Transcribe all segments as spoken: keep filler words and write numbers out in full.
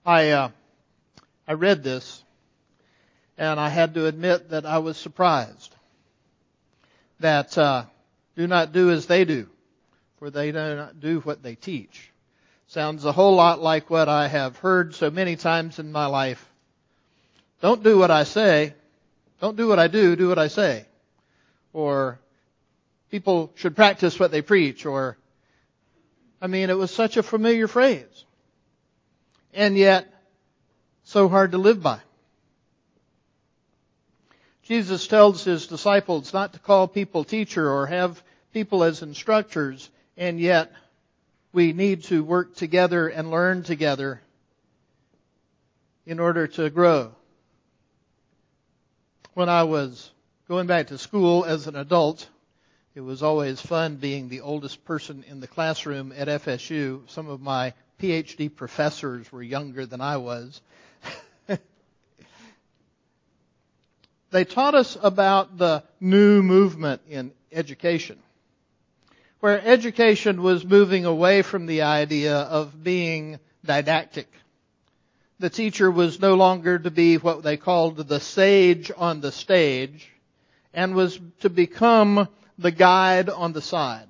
I uh, I read this, and I had to admit that I was surprised that uh, do not do as they do, for they do not do what they teach. Sounds a whole lot like what I have heard so many times in my life. Don't do what I say. Don't do what I do. Do what I say. Or people should practice what they preach. Or, I mean, it was such a familiar phrase. And yet, so hard to live by. Jesus tells his disciples not to call people teacher or have people as instructors, and yet we need to work together and learn together in order to grow. When I was going back to school as an adult, it was always fun being the oldest person in the classroom at F S U. Some of my P H D professors were younger than I was. They taught us about the new movement in education, where education was moving away from the idea of being didactic. The teacher was no longer to be what they called the sage on the stage, and was to become the guide on the side.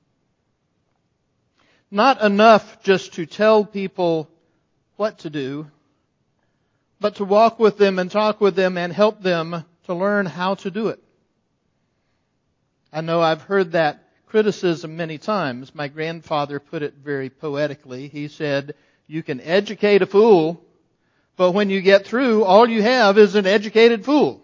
Not enough just to tell people what to do, but to walk with them and talk with them and help them to learn how to do it. I know I've heard that criticism many times. My grandfather put it very poetically. He said, you can educate a fool, but when you get through, all you have is an educated fool.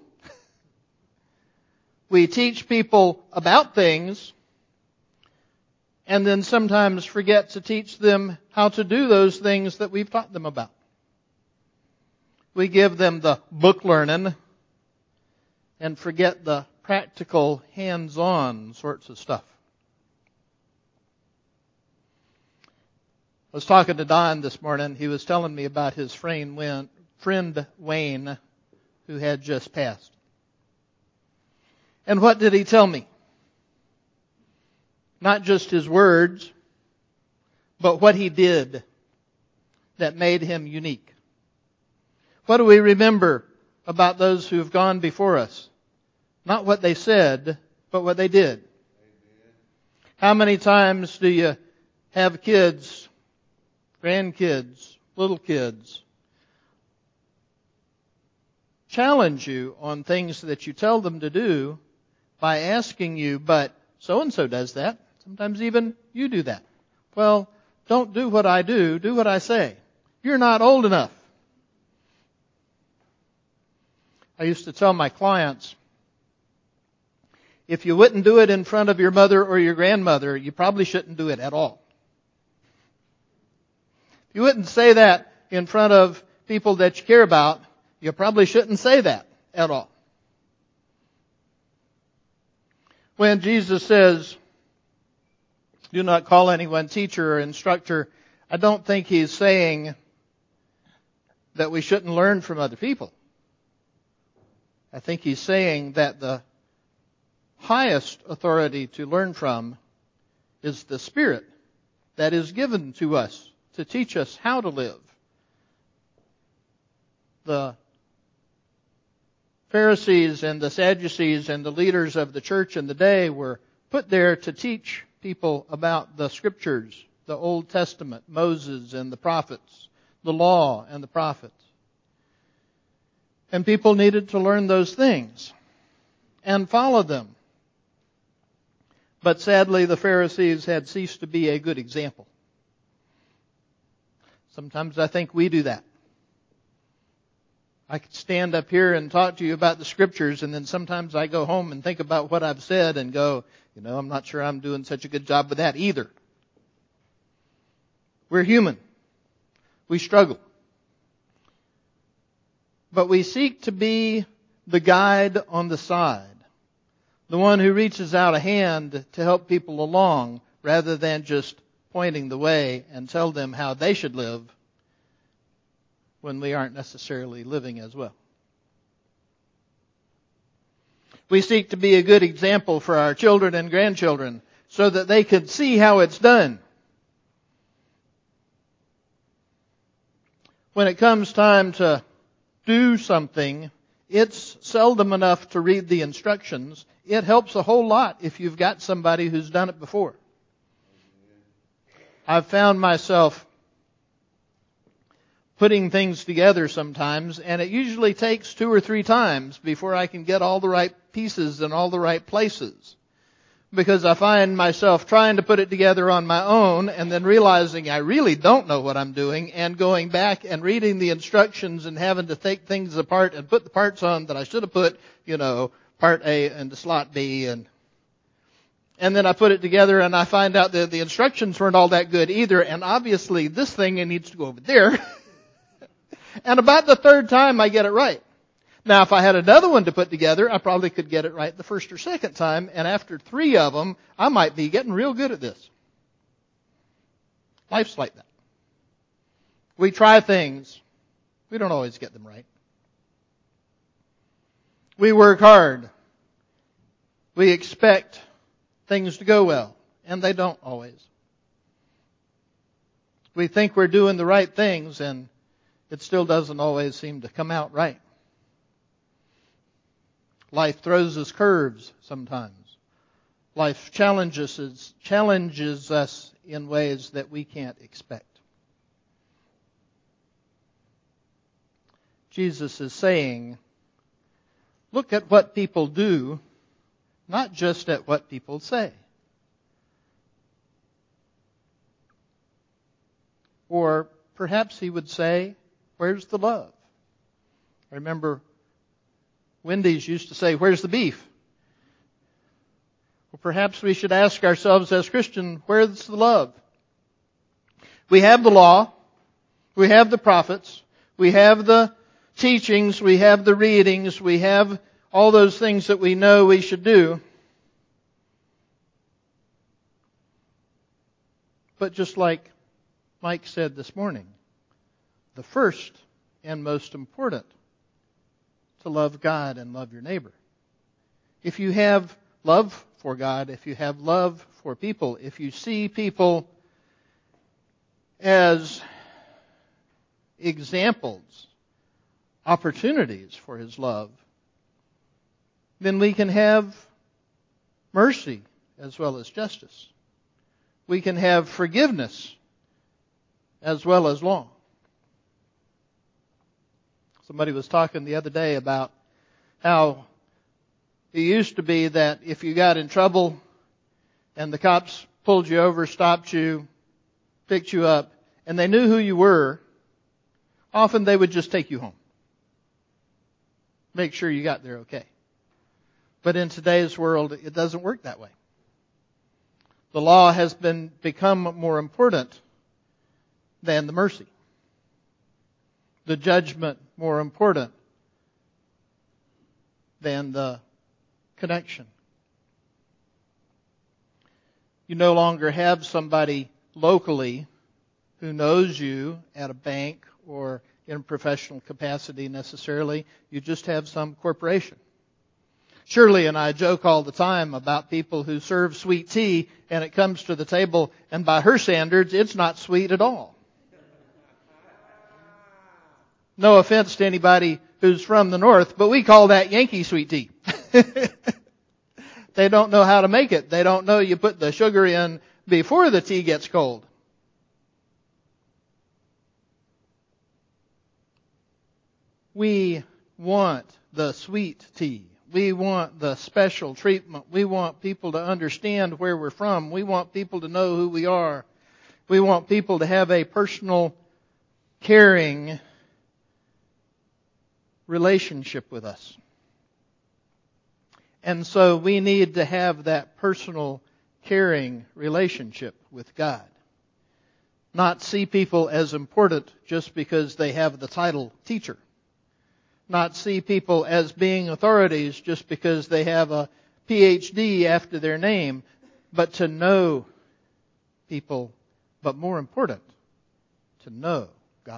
We teach people about things and then sometimes forget to teach them how to do those things that we've taught them about. We give them the book learning and forget the practical, hands-on sorts of stuff. I was talking to Don this morning. He was telling me about his friend Wayne, who had just passed. And what did he tell me? Not just his words, but what he did that made him unique. What do we remember about those who have gone before us? Not what they said, but what they did. Amen. How many times do you have kids, grandkids, little kids, challenge you on things that you tell them to do by asking you, but so-and-so does that. Sometimes even you do that. Well, don't do what I do, do what I say. You're not old enough. I used to tell my clients, if you wouldn't do it in front of your mother or your grandmother, you probably shouldn't do it at all. If you wouldn't say that in front of people that you care about, you probably shouldn't say that at all. When Jesus says, do not call anyone teacher or instructor, I don't think he's saying that we shouldn't learn from other people. I think he's saying that the highest authority to learn from is the Spirit that is given to us to teach us how to live. The Pharisees and the Sadducees and the leaders of the church in the day were put there to teach people about the Scriptures, the Old Testament, Moses and the prophets, the law and the prophets. And people needed to learn those things and follow them. But sadly, the Pharisees had ceased to be a good example. Sometimes I think we do that. I could stand up here and talk to you about the Scriptures, and then sometimes I go home and think about what I've said and go, you know, I'm not sure I'm doing such a good job with that either. We're human. We struggle. But we seek to be the guide on the side, the one who reaches out a hand to help people along rather than just pointing the way and tell them how they should live when we aren't necessarily living as well. We seek to be a good example for our children and grandchildren so that they can see how it's done. when it comes time to do something, it's seldom enough to read the instructions. It helps a whole lot if you've got somebody who's done it before. I've found myself putting things together sometimes, and it usually takes two or three times before I can get all the right pieces in all the right places. Because I find myself trying to put it together on my own and then realizing I really don't know what I'm doing and going back and reading the instructions and having to take things apart and put the parts on that I should have put, you know, part A into slot B, and and then I put it together and I find out that the instructions weren't all that good either, and obviously this thing needs to go over there. And about the third time I get it right. Now, if I had another one to put together, I probably could get it right the first or second time, and after three of them, I might be getting real good at this. Life's like that. We try things. We don't always get them right. We work hard. We expect things to go well, and they don't always. We think we're doing the right things, and it still doesn't always seem to come out right. Life throws us curves sometimes. Life challenges us, challenges us in ways that we can't expect. Jesus is saying, look at what people do, not just at what people say. Or perhaps he would say, where's the love? I remember Wendy's used to say, where's the beef? Well, perhaps we should ask ourselves as Christians, where's the love? We have the law. We have the prophets. We have the teachings. We have the readings. We have all those things that we know we should do. But just like Mike said this morning, the first and most important, to love God and love your neighbor. If you have love for God, if you have love for people, if you see people as examples, opportunities for His love, then we can have mercy as well as justice. We can have forgiveness as well as law. Somebody was talking the other day about how it used to be that if you got in trouble and the cops pulled you over, stopped you, picked you up, and they knew who you were, often they would just take you home. Make sure you got there okay. But in today's world, it doesn't work that way. The law has been become more important than the mercy. The judgment more important than the connection. You no longer have somebody locally who knows you at a bank or in professional capacity necessarily. You just have some corporation. Shirley and I joke all the time about people who serve sweet tea and it comes to the table and by her standards it's not sweet at all. No offense to anybody who's from the north, but we call that Yankee sweet tea. They don't know how to make it. They don't know you put the sugar in before the tea gets cold. We want the sweet tea. We want the special treatment. We want people to understand where we're from. We want people to know who we are. We want people to have a personal, caring relationship with us. And so we need to have that personal, caring relationship with God. Not see people as important just because they have the title teacher. Not see people as being authorities just because they have a P H D after their name, but to know people, but more important, to know God.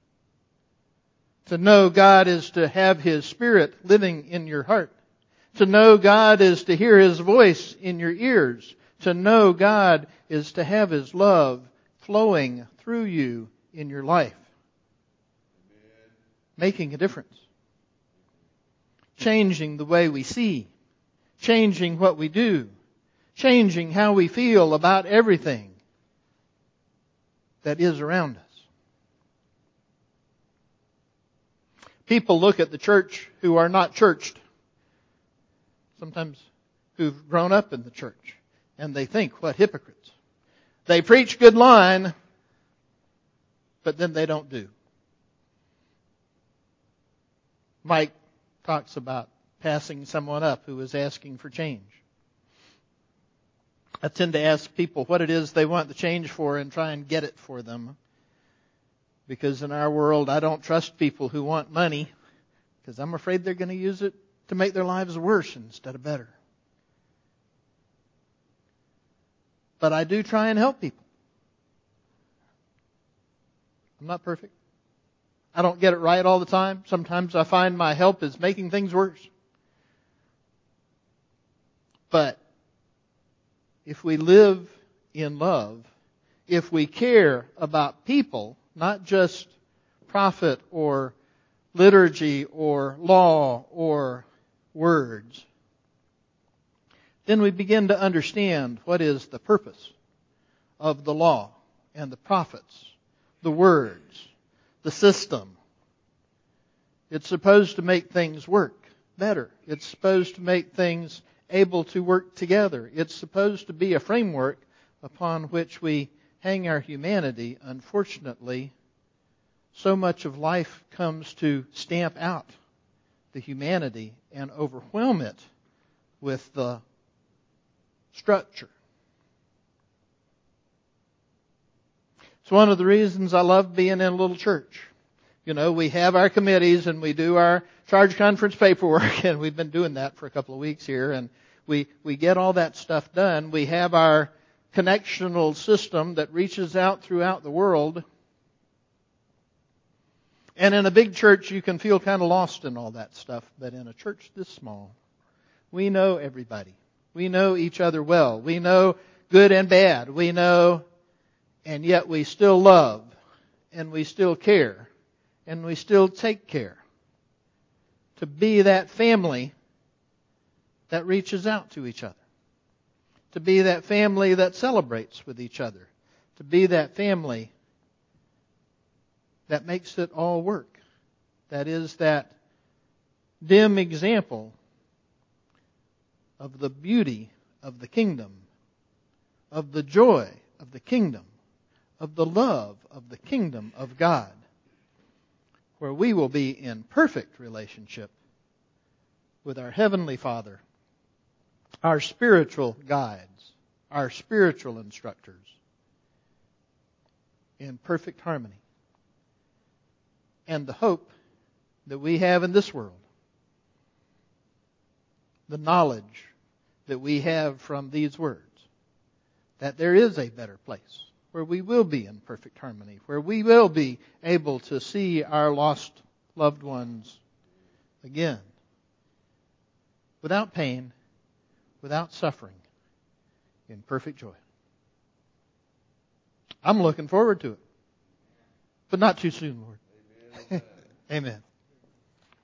To know God is to have His Spirit living in your heart. To know God is to hear His voice in your ears. To know God is to have His love flowing through you in your life. making a difference. Changing the way we see. Changing what we do. Changing how we feel about everything that is around us. People look at the church who are not churched, sometimes who've grown up in the church, and they think, what hypocrites. They preach good line, but then they don't do. Mike talks about passing someone up who is asking for change. I tend to ask people what it is they want the change for and try and get it for them. Because in our world, I don't trust people who want money, because I'm afraid they're going to use it to make their lives worse instead of better. But I do try and help people. I'm not perfect. I don't get it right all the time. Sometimes I find my help is making things worse. But if we live in love, if we care about people, not just prophet or liturgy or law or words, then we begin to understand what is the purpose of the law and the prophets, the words, the system. It's supposed to make things work better. It's supposed to make things able to work together. It's supposed to be a framework upon which we hang our humanity. Unfortunately, so much of life comes to stamp out the humanity and overwhelm it with the structure. It's one of the reasons I love being in a little church. You know, we have our committees and we do our charge conference paperwork, and we've been doing that for a couple of weeks here, and we, we get all that stuff done. We have our connectional system that reaches out throughout the world. And in a big church, you can feel kind of lost in all that stuff. But in a church this small, we know everybody. We know each other well. We know good and bad. We know, and yet we still love, and we still care, and we still take care to be that family that reaches out to each other. To be that family that celebrates with each other. To be that family that makes it all work. That is that dim example of the beauty of the kingdom, of the joy of the kingdom, of the love of the kingdom of God, where we will be in perfect relationship with our Heavenly Father, our spiritual guides, our spiritual instructors, in perfect harmony. And the hope that we have in this world, the knowledge that we have from these words, that there is a better place where we will be in perfect harmony, where we will be able to see our lost loved ones again, without pain, without suffering, in perfect joy. I'm looking forward to it. But not too soon, Lord. Amen. Amen.